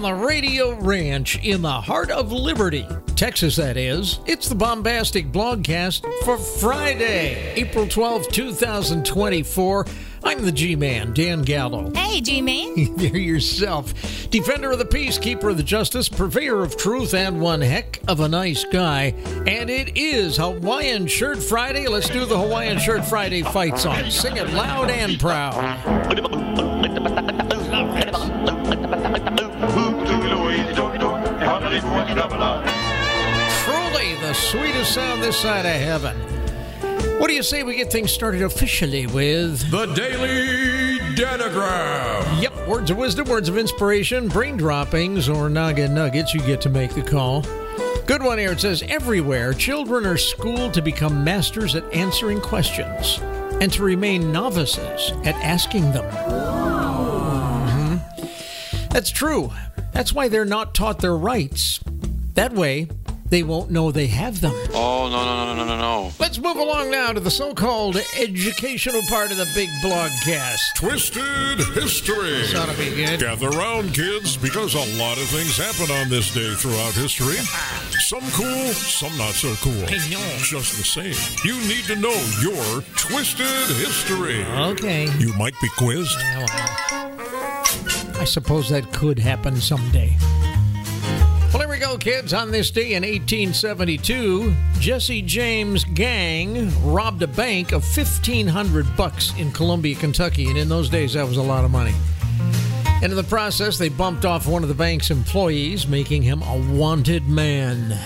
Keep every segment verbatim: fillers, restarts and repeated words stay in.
the Radio Ranch in the heart of Liberty, Texas, that is. It's the Bombastic Blogcast for Friday, April twelfth, twenty twenty-four. I'm the G-Man, Dan Gallo. Hey, G-Man. You're yourself. Defender of the peace, keeper of the justice, purveyor of truth, and one heck of a nice guy. And it is Hawaiian Shirt Friday. Let's do the Hawaiian Shirt Friday fight song. Sing it loud and proud. Truly the sweetest sound this side of heaven. What do you say we get things started officially with the Daily Danagram? Yep, words of wisdom, words of inspiration, brain droppings, or noggin nuggets. You get to make the call. Good one here. It says, everywhere, children are schooled to become masters at answering questions and to remain novices at asking them. Mm-hmm. That's true. That's why they're not taught their rights. That way, they won't know they have them. Oh, no, no, no, no, no, no. Let's move along now to the so-called educational part of the big blogcast. Twisted History. This ought to be good. Gather round, kids, because a lot of things happen on this day throughout history. Some cool, some not so cool. I know. Just the same, you need to know your Twisted History. Okay. You might be quizzed. Well, I suppose that could happen someday. Well, here we go, kids. On this day in eighteen seventy-two, Jesse James' gang robbed a bank of fifteen hundred bucks in Columbia, Kentucky. And in those days, that was a lot of money. And in the process, they bumped off one of the bank's employees, making him a wanted man.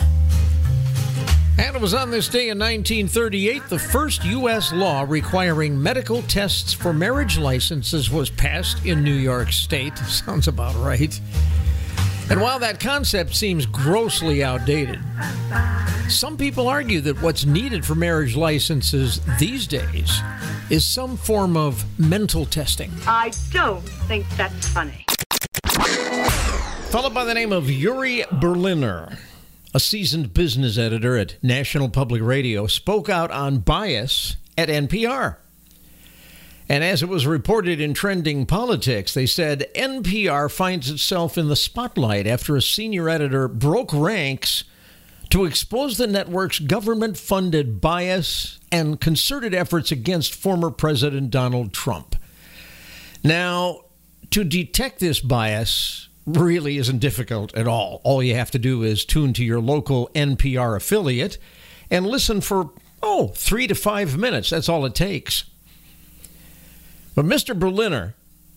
And it was on this day in nineteen thirty-eight, the first U S law requiring medical tests for marriage licenses was passed in New York State. Sounds about right. And while that concept seems grossly outdated, some people argue that what's needed for marriage licenses these days is some form of mental testing. I don't think that's funny. Fellow by the name of Yuri Berliner, a seasoned business editor at National Public Radio, spoke out on bias at N P R. And as it was reported in Trending Politics, they said N P R finds itself in the spotlight after a senior editor broke ranks to expose the network's government-funded bias and concerted efforts against former President Donald Trump. Now, to detect this bias really isn't difficult at all. All you have to do is tune to your local N P R affiliate and listen for, oh, three to five minutes. That's all it takes. But Mister Berliner,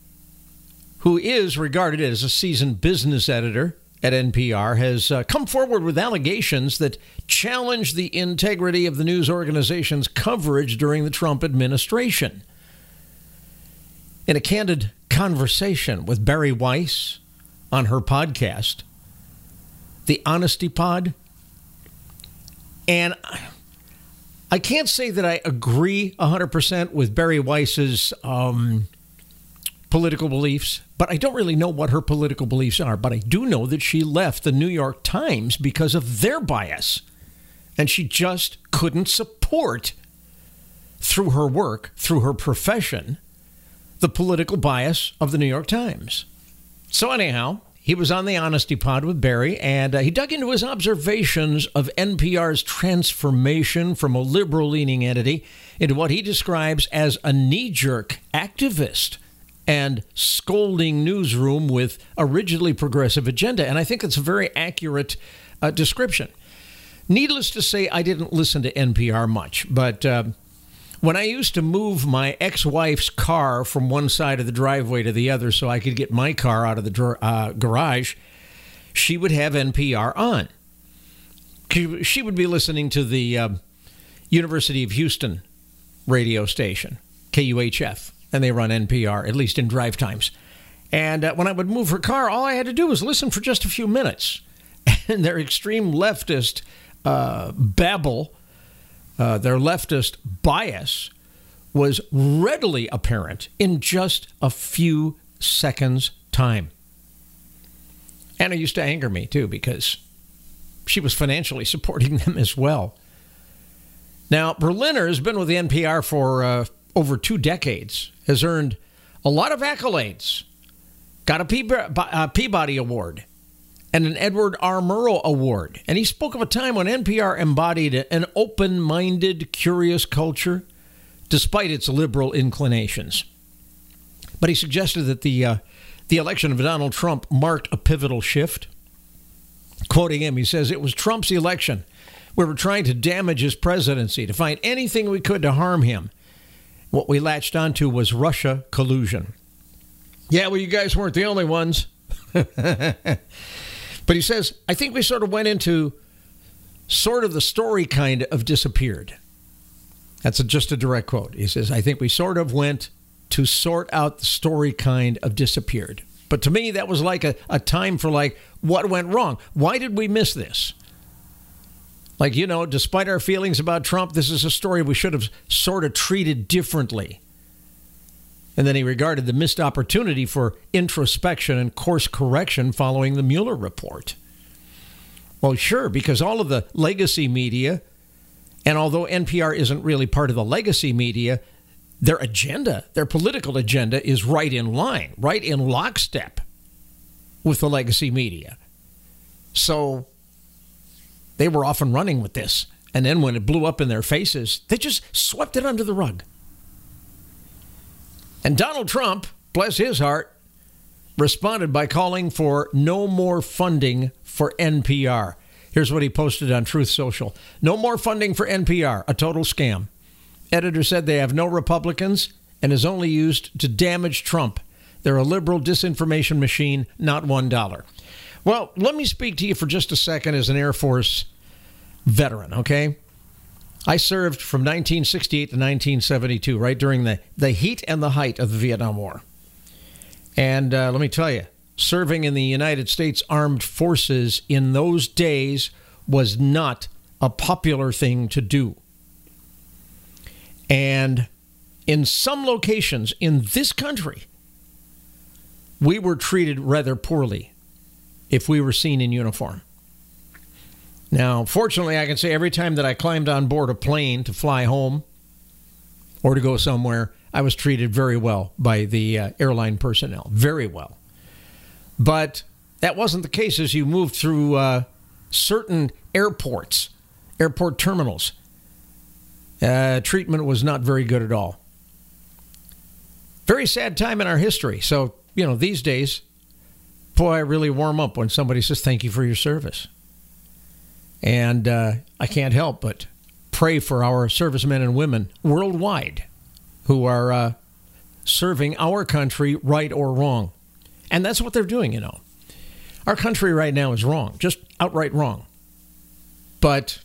who is regarded as a seasoned business editor at N P R, has uh, come forward with allegations that challenge the integrity of the news organization's coverage during the Trump administration. In a candid conversation with Barry Weiss on her podcast, The Honesty Pod, and I can't say that I agree one hundred percent with Barry Weiss's um, political beliefs, but I don't really know what her political beliefs are. But I do know that she left the New York Times because of their bias. And she just couldn't support, through her work, through her profession, the political bias of the New York Times. So anyhow, he was on the Honesty Pod with Barry, and uh, he dug into his observations of N P R's transformation from a liberal-leaning entity into what he describes as a knee-jerk activist and scolding newsroom with a rigidly progressive agenda. And I think that's a very accurate uh, description. Needless to say, I didn't listen to N P R much, but uh, when I used to move my ex-wife's car from one side of the driveway to the other so I could get my car out of the dr- uh, garage, she would have N P R on. She would be listening to the uh, University of Houston radio station, K U H F, and they run N P R, at least in drive times. And uh, when I would move her car, all I had to do was listen for just a few minutes. And their extreme leftist uh, babble, Uh, their leftist bias was readily apparent in just a few seconds' time. And it used to anger me, too, because she was financially supporting them as well. Now, Berliner has been with the N P R for uh, over two decades, has earned a lot of accolades, got a Peab- uh, Peabody Award, and an Edward R. Murrow Award. And he spoke of a time when N P R embodied an open-minded, curious culture, despite its liberal inclinations. But he suggested that the uh, the election of Donald Trump marked a pivotal shift. Quoting him, he says, "It was Trump's election. We were trying to damage his presidency, to find anything we could to harm him. What we latched onto was Russia collusion." Yeah, well, you guys weren't the only ones. But he says, I think we sort of went into sort of the story kind of disappeared. That's a, just a direct quote. He says, I think we sort of went to sort out the story kind of disappeared. But to me, that was like a, a time for like, what went wrong? Why did we miss this? Like, you know, despite our feelings about Trump, this is a story we should have sort of treated differently. And then he regarded the missed opportunity for introspection and course correction following the Mueller report. Well, sure, because all of the legacy media, and although N P R isn't really part of the legacy media, their agenda, their political agenda is right in line, right in lockstep with the legacy media. So they were off and running with this. And then when it blew up in their faces, they just swept it under the rug. And Donald Trump, bless his heart, responded by calling for no more funding for N P R. Here's what he posted on Truth Social. No more funding for N P R, a total scam. Editor said they have no Republicans and is only used to damage Trump. They're a liberal disinformation machine, not one dollar. Well, let me speak to you for just a second as an Air Force veteran, okay? I served from nineteen sixty-eight to nineteen seventy-two, right during the, the heat and the height of the Vietnam War. And uh, let me tell you, serving in the United States Armed Forces in those days was not a popular thing to do. And in some locations in this country, we were treated rather poorly if we were seen in uniform. Now, fortunately, I can say every time that I climbed on board a plane to fly home or to go somewhere, I was treated very well by the uh, airline personnel. Very well. But that wasn't the case as you moved through uh, certain airports, airport terminals. Uh, treatment was not very good at all. Very sad time in our history. So, you know, these days, boy, I really warm up when somebody says, thank you for your service. And uh, I can't help but pray for our servicemen and women worldwide who are uh, serving our country right or wrong. And that's what they're doing, you know. Our country right now is wrong, just outright wrong. But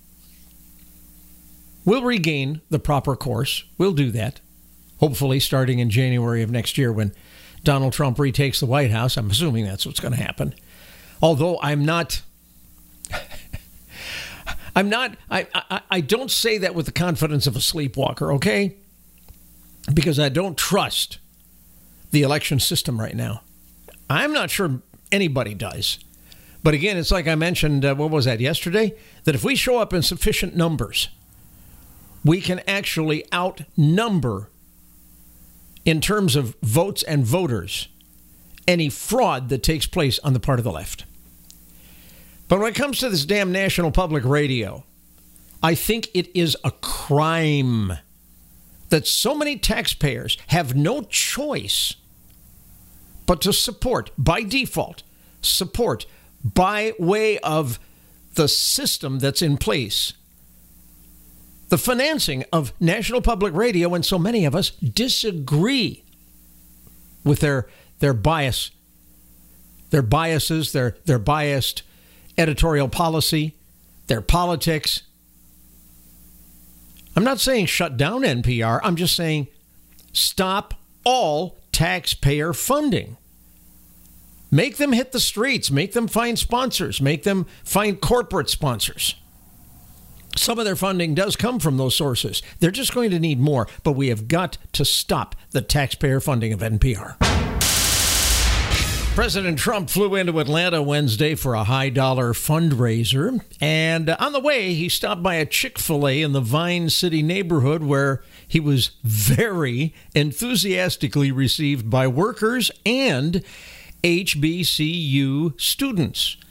we'll regain the proper course. We'll do that, hopefully starting in January of next year when Donald Trump retakes the White House. I'm assuming that's what's going to happen. Although I'm not... I'm not, I, I I don't say that with the confidence of a sleepwalker, okay? Because I don't trust the election system right now. I'm not sure anybody does. But again, it's like I mentioned, uh, what was that, yesterday? That if we show up in sufficient numbers, we can actually outnumber, in terms of votes and voters, any fraud that takes place on the part of the left. But when it comes to this damn National Public Radio, I think it is a crime that so many taxpayers have no choice but to support, by default, support by way of the system that's in place, the financing of National Public Radio, when so many of us disagree with their their bias, their biases, their their biased editorial policy, their politics. I'm not saying shut down N P R. I'm just saying stop all taxpayer funding. Make them hit the streets. Make them find sponsors. Make them find corporate sponsors. Some of their funding does come from those sources. They're just going to need more, but we have got to stop the taxpayer funding of N P R. President Trump flew into Atlanta Wednesday for a high-dollar fundraiser, and on the way, he stopped by a Chick-fil-A in the Vine City neighborhood where he was very enthusiastically received by workers and H B C U students.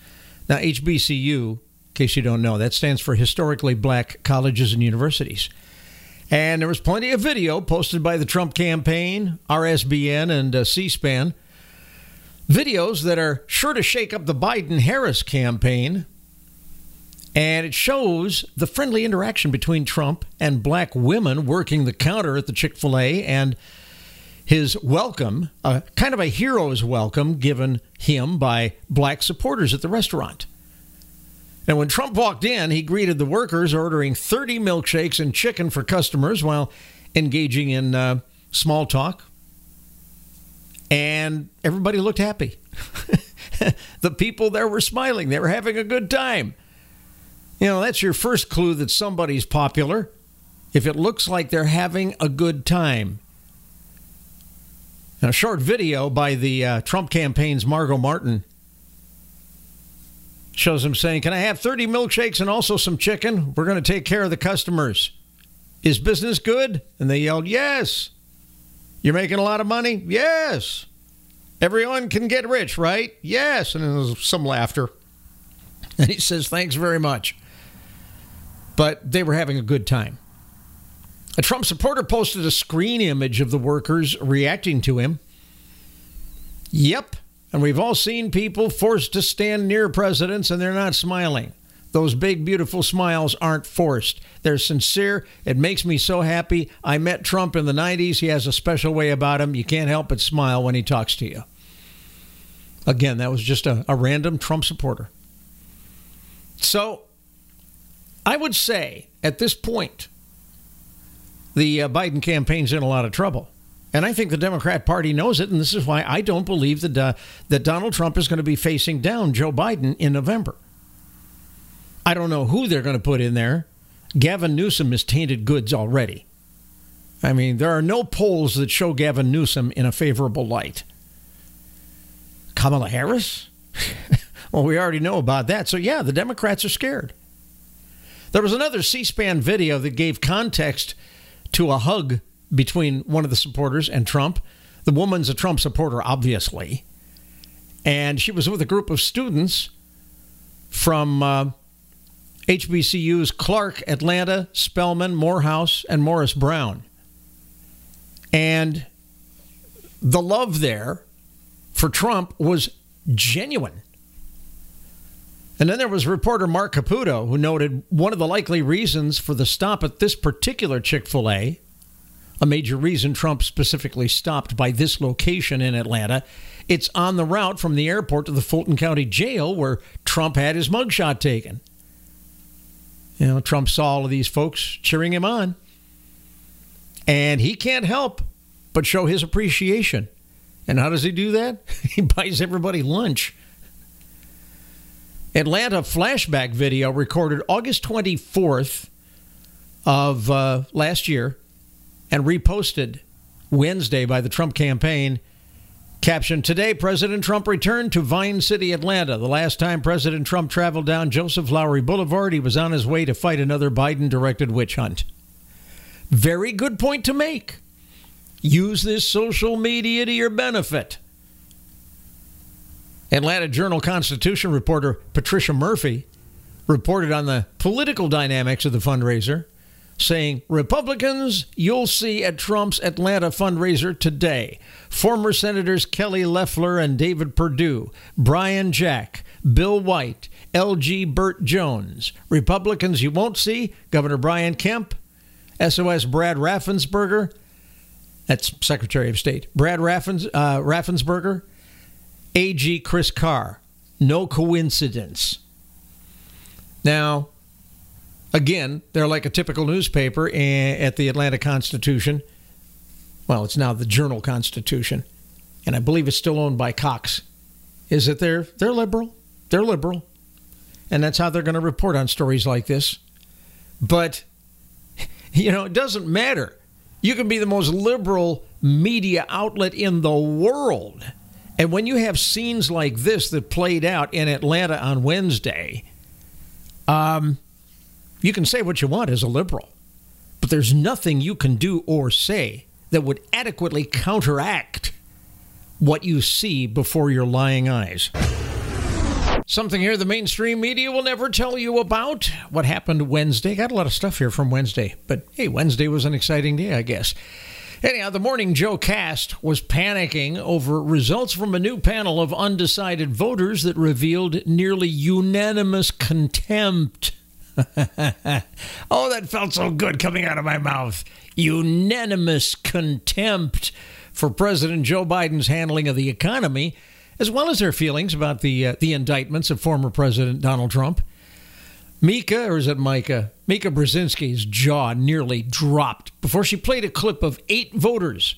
Now, H B C U, in case you don't know, that stands for Historically Black Colleges and Universities. And there was plenty of video posted by the Trump campaign, R S B N, and uh, C-SPAN. Videos that are sure to shake up the Biden-Harris campaign. And it shows the friendly interaction between Trump and black women working the counter at the Chick-fil-A, and his welcome, uh, kind of a hero's welcome given him by black supporters at the restaurant. And when Trump walked in, he greeted the workers, ordering thirty milkshakes and chicken for customers while engaging in uh, small talk. And everybody looked happy. The people there were smiling. They were having a good time. You know, that's your first clue that somebody's popular, if it looks like they're having a good time. Now, a short video by the uh, Trump campaign's Margot Martin shows him saying, "Can I have thirty milkshakes and also some chicken? We're going to take care of the customers. Is business good?" And they yelled, "Yes." "You're making a lot of money?" "Yes." "Everyone can get rich, right?" "Yes." And there was some laughter. And he says, "Thanks very much." But they were having a good time. A Trump supporter posted a screen image of the workers reacting to him. Yep. And we've all seen people forced to stand near presidents and they're not smiling. Those big, beautiful smiles aren't forced. They're sincere. It makes me so happy. I met Trump in the nineties. He has a special way about him. You can't help but smile when he talks to you. Again, that was just a, a random Trump supporter. So I would say at this point, the uh, Biden campaign's in a lot of trouble. And I think the Democrat Party knows it, and this is why I don't believe that, uh, that Donald Trump is going to be facing down Joe Biden in November. I don't know who they're going to put in there. Gavin Newsom is tainted goods already. I mean, there are no polls that show Gavin Newsom in a favorable light. Kamala Harris? Well, we already know about that. So, yeah, the Democrats are scared. There was another C-SPAN video that gave context to a hug between one of the supporters and Trump. The woman's a Trump supporter, obviously. And she was with a group of students from uh, H B C U's Clark, Atlanta, Spelman, Morehouse, and Morris Brown. And the love there for Trump was genuine. And then there was reporter Mark Caputo, who noted one of the likely reasons for the stop at this particular Chick-fil-A, a major reason Trump specifically stopped by this location in Atlanta, it's on the route from the airport to the Fulton County Jail where Trump had his mugshot taken. You know, Trump saw all of these folks cheering him on. And he can't help but show his appreciation. And how does he do that? He buys everybody lunch. Atlanta flashback video recorded August twenty-fourth of uh, last year and reposted Wednesday by the Trump campaign. Caption, "Today, President Trump returned to Vine City, Atlanta. The last time President Trump traveled down Joseph Lowry Boulevard, he was on his way to fight another Biden-directed witch hunt." Very good point to make. Use this social media to your benefit. Atlanta Journal-Constitution reporter Patricia Murphy reported on the political dynamics of the fundraiser, saying, "Republicans you'll see at Trump's Atlanta fundraiser today. Former Senators Kelly Loeffler and David Perdue, Brian Jack, Bill White, L G Burt Jones. Republicans you won't see, Governor Brian Kemp, S O S Brad Raffensperger," that's Secretary of State, Brad Raffens, uh, Raffensperger, A G Chris Carr. No coincidence. Now, again, they're like a typical newspaper at the Atlanta Constitution. Well, it's now the Journal-Constitution, and I believe it's still owned by Cox. Is that they're they're liberal? They're liberal, and that's how they're going to report on stories like this. But, you know, it doesn't matter. You can be the most liberal media outlet in the world, and when you have scenes like this that played out in Atlanta on Wednesday, um, you can say what you want as a liberal, but there's nothing you can do or say that would adequately counteract what you see before your lying eyes. Something here the mainstream media will never tell you about. What happened Wednesday? Got a lot of stuff here from Wednesday, but hey, Wednesday was an exciting day, I guess. Anyhow, the Morning Joe cast was panicking over results from a new panel of undecided voters that revealed nearly unanimous contempt. Oh, that felt so good coming out of my mouth. Unanimous contempt for President Joe Biden's handling of the economy, as well as their feelings about the uh, the indictments of former President Donald Trump. Mika, or is it Micah? Mika Brzezinski's jaw nearly dropped before she played a clip of eight voters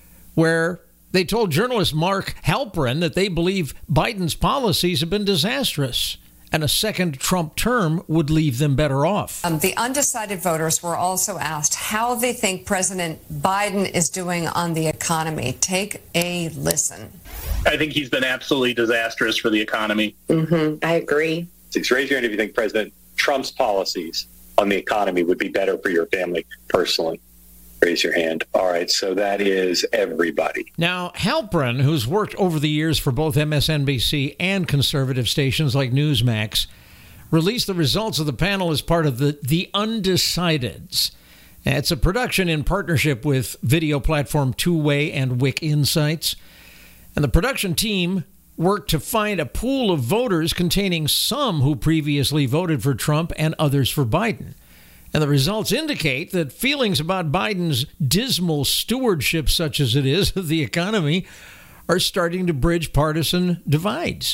where they told journalist Mark Halperin that they believe Biden's policies have been disastrous and a second Trump term would leave them better off. Um, the undecided voters were also asked how they think President Biden is doing on the economy. Take a listen. I think he's been absolutely disastrous for the economy. Mm-hmm. I agree. Raise your hand if you think President Trump's policies on the economy would be better for your family personally. Raise your hand. All right, so that is everybody. Now, Halperin, who's worked over the years for both M S N B C and conservative stations like Newsmax, released the results of the panel as part of the The Undecideds. It's a production in partnership with video platform Two Way and Wick Insights. And the production team worked to find a pool of voters containing some who previously voted for Trump and others for Biden. And the results indicate that feelings about Biden's dismal stewardship, such as it is, of the economy, are starting to bridge partisan divides.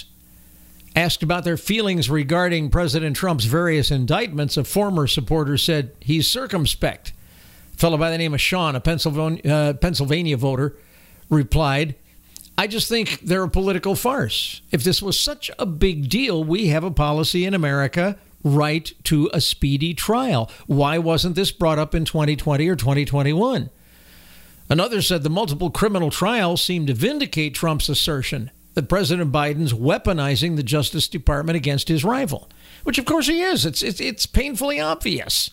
Asked about their feelings regarding President Trump's various indictments, a former supporter said he's circumspect. A fellow by the name of Sean, a Pennsylvania, uh, Pennsylvania voter, replied, I just think they're a political farce. If this was such a big deal, we have a policy in America, right to a speedy trial. Why wasn't this brought up in twenty twenty or twenty twenty-one? Another said the multiple criminal trials seem to vindicate Trump's assertion that President Biden's weaponizing the Justice Department against his rival, which of course he is. It's it's, it's painfully obvious.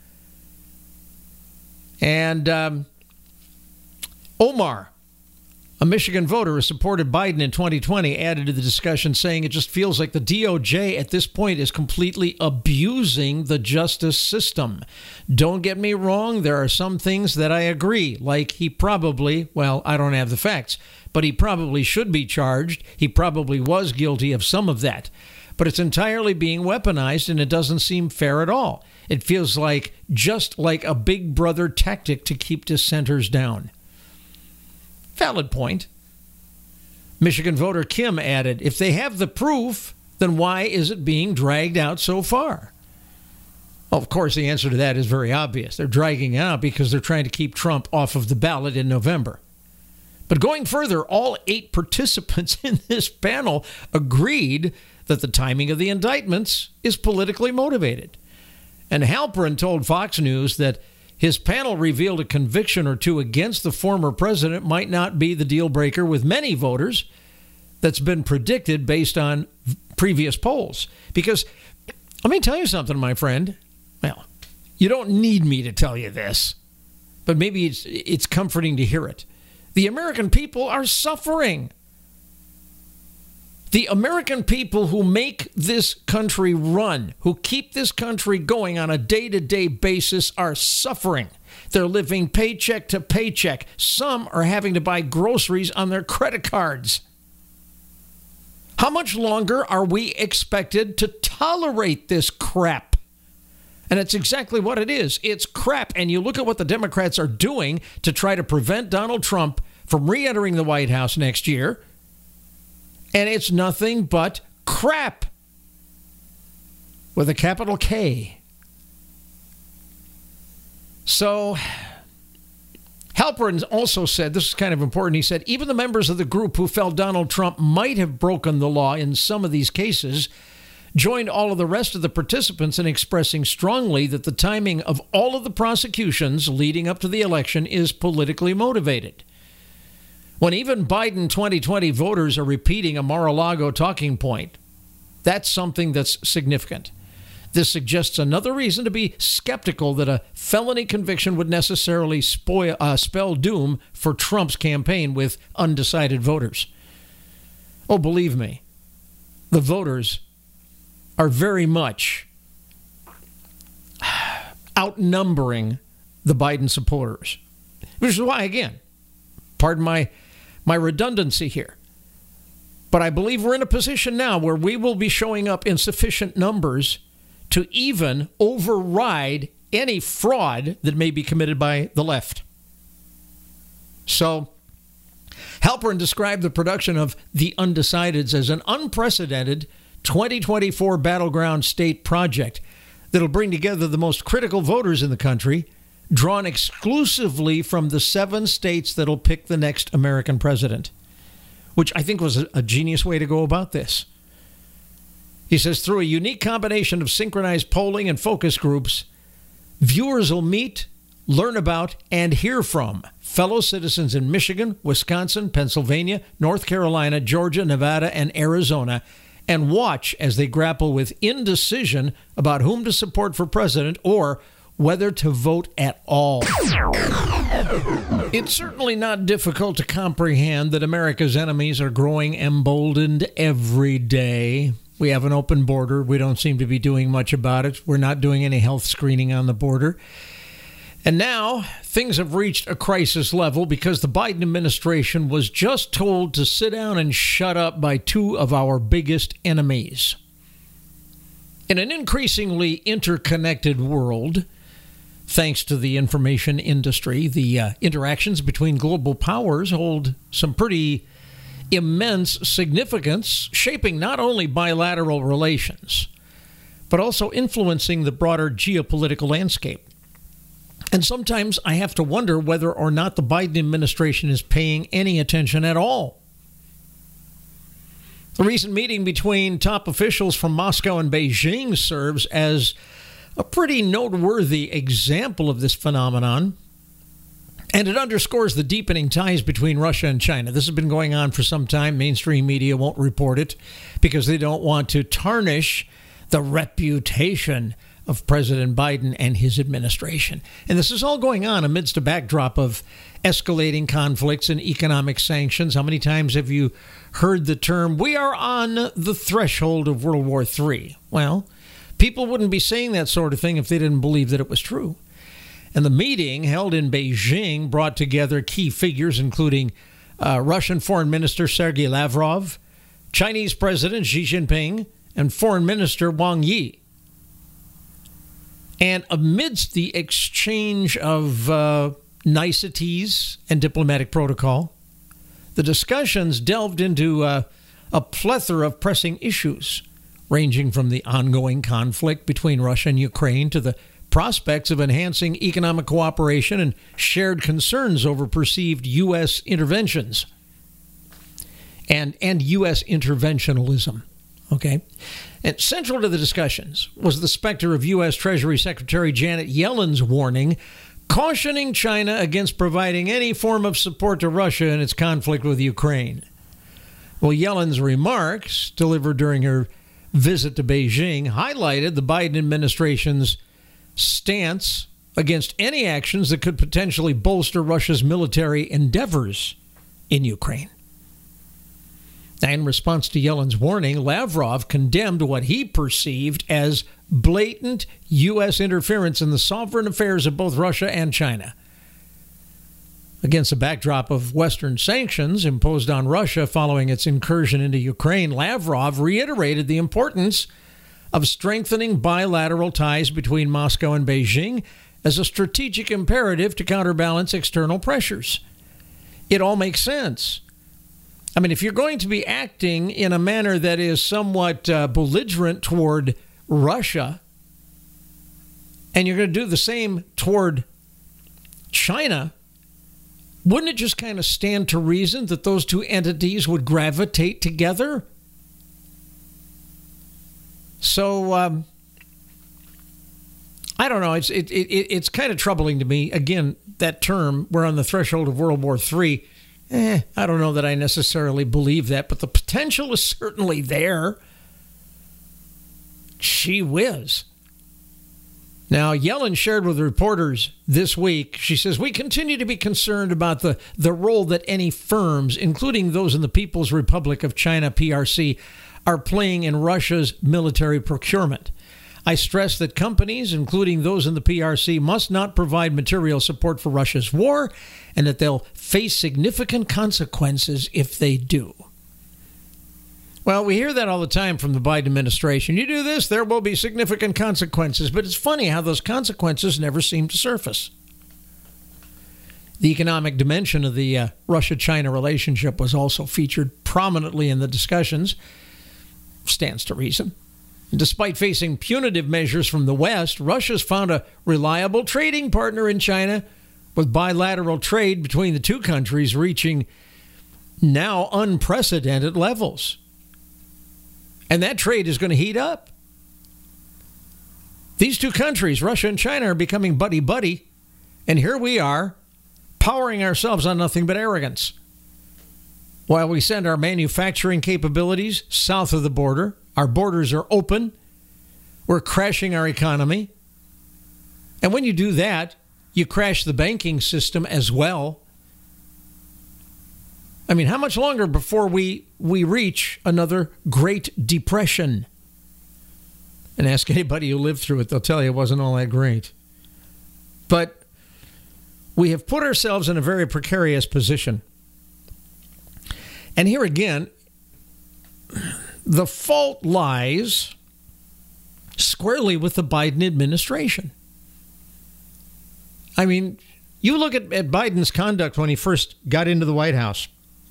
And um, Omar, a Michigan voter who supported Biden in twenty twenty, added to the discussion, saying it just feels like the D O J at this point is completely abusing the justice system. Don't get me wrong, there are some things that I agree, like he probably, well, I don't have the facts, but he probably should be charged. He probably was guilty of some of that. But it's entirely being weaponized, and it doesn't seem fair at all. It feels like just like a big brother tactic to keep dissenters down. Valid point. Michigan voter Kim added, if they have the proof, then why is it being dragged out so far? Well, of course, the answer to that is very obvious. They're dragging it out because they're trying to keep Trump off of the ballot in November. But going further, all eight participants in this panel agreed that the timing of the indictments is politically motivated. And Halperin told Fox News that his panel revealed a conviction or two against the former president might not be the deal breaker with many voters that's been predicted based on previous polls. Because let me tell you something, my friend. Well, you don't need me to tell you this, but maybe it's it's comforting to hear it. The American people are suffering. The American people who make this country run, who keep this country going on a day-to-day basis, are suffering. They're living paycheck to paycheck. Some are having to buy groceries on their credit cards. How much longer are we expected to tolerate this crap? And it's exactly what it is. It's crap. And you look at what the Democrats are doing to try to prevent Donald Trump from re-entering the White House next year. And it's nothing but crap with a capital K. So Halperin also said, this is kind of important, he said, even the members of the group who felt Donald Trump might have broken the law in some of these cases joined all of the rest of the participants in expressing strongly that the timing of all of the prosecutions leading up to the election is politically motivated. When even Biden twenty twenty voters are repeating a Mar-a-Lago talking point, that's something that's significant. This suggests another reason to be skeptical that a felony conviction would necessarily spoil, uh, spell doom for Trump's campaign with undecided voters. Oh, believe me, the voters are very much outnumbering the Biden supporters. Which is why, again, pardon my, my redundancy here, but I believe we're in a position now where we will be showing up in sufficient numbers to even override any fraud that may be committed by the left. So, Halperin described the production of The Undecideds as an unprecedented twenty twenty-four battleground state project that'll bring together the most critical voters in the country, drawn exclusively from the seven states that'll pick the next American president, which I think was a, a genius way to go about this. He says, through a unique combination of synchronized polling and focus groups, viewers will meet, learn about, and hear from fellow citizens in Michigan, Wisconsin, Pennsylvania, North Carolina, Georgia, Nevada, and Arizona, and watch as they grapple with indecision about whom to support for president or whether to vote at all. It's certainly not difficult to comprehend that America's enemies are growing emboldened every day. We have an open border. We don't seem to be doing much about it. We're not doing any health screening on the border. And now things have reached a crisis level because the Biden administration was just told to sit down and shut up by two of our biggest enemies. In an increasingly interconnected world, thanks to the information industry, the uh, interactions between global powers hold some pretty immense significance, shaping not only bilateral relations, but also influencing the broader geopolitical landscape. And sometimes I have to wonder whether or not the Biden administration is paying any attention at all. The recent meeting between top officials from Moscow and Beijing serves as a pretty noteworthy example of this phenomenon, and it underscores the deepening ties between Russia and China. This has been going on for some time. Mainstream media won't report it because they don't want to tarnish the reputation of President Biden and his administration. And this is all going on amidst a backdrop of escalating conflicts and economic sanctions. How many times have you heard the term, we are on the threshold of World War Three? Well, people wouldn't be saying that sort of thing if they didn't believe that it was true. And the meeting held in Beijing brought together key figures, including uh, Russian Foreign Minister Sergei Lavrov, Chinese President Xi Jinping, and Foreign Minister Wang Yi. And amidst the exchange of uh, niceties and diplomatic protocol, the discussions delved into uh, a plethora of pressing issues, ranging from the ongoing conflict between Russia and Ukraine to the prospects of enhancing economic cooperation and shared concerns over perceived U S interventions and, and U S interventionalism. Okay. And central to the discussions was the specter of U S Treasury Secretary Janet Yellen's warning, cautioning China against providing any form of support to Russia in its conflict with Ukraine. Well, Yellen's remarks, delivered during her visit to Beijing, highlighted the Biden administration's stance against any actions that could potentially bolster Russia's military endeavors in Ukraine. In response to Yellen's warning, Lavrov condemned what he perceived as blatant U S interference in the sovereign affairs of both Russia and China. Against the backdrop of Western sanctions imposed on Russia following its incursion into Ukraine, Lavrov reiterated the importance of strengthening bilateral ties between Moscow and Beijing as a strategic imperative to counterbalance external pressures. It all makes sense. I mean, if you're going to be acting in a manner that is somewhat uh, belligerent toward Russia, and you're going to do the same toward China, wouldn't it just kind of stand to reason that those two entities would gravitate together? So, um, I don't know. It's it, it it's kind of troubling to me. Again, that term, we're on the threshold of World War Three. Eh, I don't know that I necessarily believe that, but the potential is certainly there. Gee whiz. Now, Yellen shared with reporters this week, she says, we continue to be concerned about the, the role that any firms, including those in the People's Republic of China, P R C, are playing in Russia's military procurement. I stress that companies, including those in the P R C, must not provide material support for Russia's war, and that they'll face significant consequences if they do. Well, we hear that all the time from the Biden administration. You do this, there will be significant consequences. But it's funny how those consequences never seem to surface. The economic dimension of the uh, Russia-China relationship was also featured prominently in the discussions. Stands to reason. Despite facing punitive measures from the West, Russia's found a reliable trading partner in China, with bilateral trade between the two countries reaching now unprecedented levels. And that trade is going to heat up. These two countries, Russia and China, are becoming buddy-buddy, and here we are, powering ourselves on nothing but arrogance. While we send our manufacturing capabilities south of the border, our borders are open, we're crashing our economy. And when you do that, you crash the banking system as well. I mean, how much longer before we, we reach another Great Depression? And ask anybody who lived through it, they'll tell you it wasn't all that great. But we have put ourselves in a very precarious position. And here again, the fault lies squarely with the Biden administration. I mean, you look at, at Biden's conduct when he first got into the White House.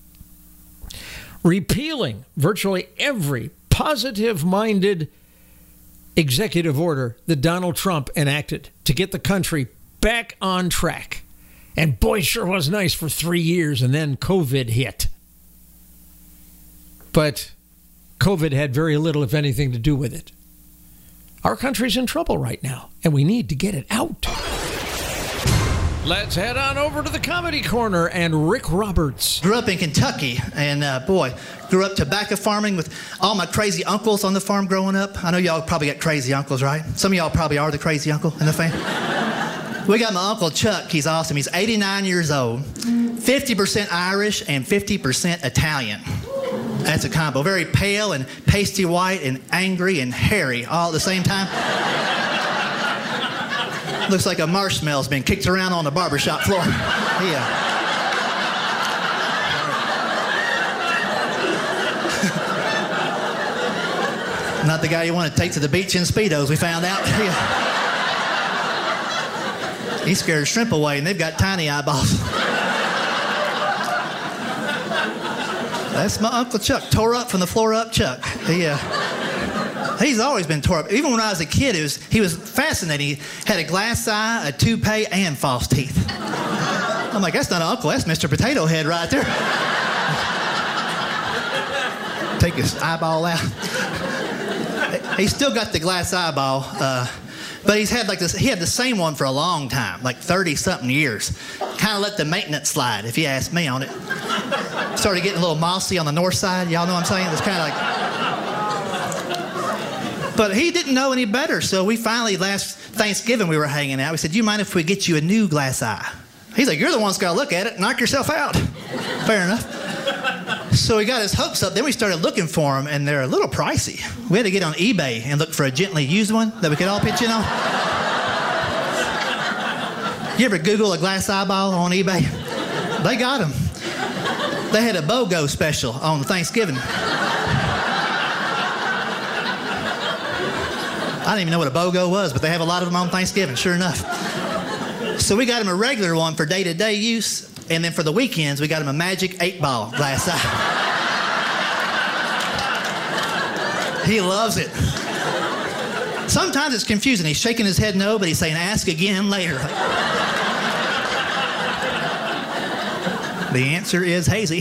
Repealing virtually every positive-minded executive order that Donald Trump enacted to get the country back on track. And boy, it sure was nice for three years, and then COVID hit. But COVID had very little, if anything, to do with it. Our country's in trouble right now, and we need to get it out. Let's head on over to the Comedy Corner and Rick Roberts. Grew up in Kentucky, and uh, boy, grew up tobacco farming with all my crazy uncles on the farm growing up. I know y'all probably got crazy uncles, right? Some of y'all probably are the crazy uncle in the family. We got my Uncle Chuck. He's awesome. He's eighty-nine years old, fifty percent Irish and fifty percent Italian. That's a combo. Very pale and pasty white and angry and hairy all at the same time. Looks like a marshmallow's been kicked around on the barbershop floor. Yeah. Not the guy you want to take to the beach in Speedos, we found out. Yeah. He scared shrimp away, and they've got tiny eyeballs. That's my Uncle Chuck, tore up from the floor up Chuck. He, uh, he's always been tore up. Even when I was a kid, it was, he was fascinating. He had a glass eye, a toupee, and false teeth. I'm like, that's not an uncle, that's Mister Potato Head right there. Take his eyeball out. He's still got the glass eyeball, uh, but he's had like this. He had the same one for a long time, like thirty something years. Kind of let the maintenance slide, if you ask me on it. Started getting a little mossy on the north side. Y'all know what I'm saying? It's kind of like. But he didn't know any better, so we finally last Thanksgiving we were hanging out. We said, "Do you mind if we get you a new glass eye?" He's like, "You're the one that's got to look at it. Knock yourself out." Fair enough. So he got his hopes up. Then we started looking for them, and they're a little pricey. We had to get on eBay and look for a gently used one that we could all pitch in on. You ever Google a glass eyeball on eBay? They got them. They had a BOGO special on Thanksgiving. I didn't even know what a BOGO was, but they have a lot of them on Thanksgiving, sure enough. So we got him a regular one for day-to-day use. And then for the weekends, we got him a magic eight ball glass eye. He loves it. Sometimes it's confusing. He's shaking his head no, but he's saying, ask again later. The answer is hazy.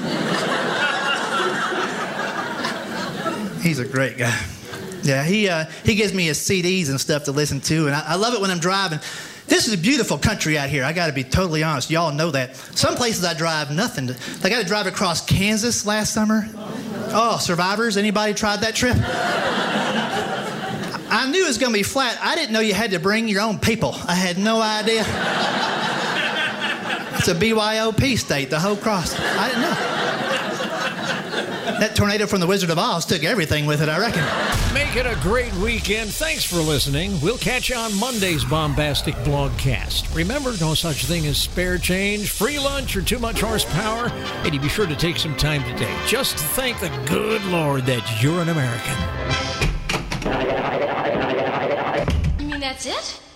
He's a great guy. Yeah, he, uh, he gives me his C Ds and stuff to listen to, and I, I love it when I'm driving. This is a beautiful country out here. I got to be totally honest. Y'all know that. Some places I drive nothing. To, I got to drive across Kansas last summer. Oh, survivors, anybody tried that trip? I knew it was going to be flat. I didn't know you had to bring your own people. I had no idea. It's a B Y O P state, the whole cross. I didn't know. That tornado from the Wizard of Oz took everything with it, I reckon. Make it a great weekend. Thanks for listening. We'll catch you on Monday's Bombastic Blogcast. Remember, no such thing as spare change, free lunch, or too much horsepower. And you be sure to take some time today just to thank the good Lord that you're an American. You mean that's it?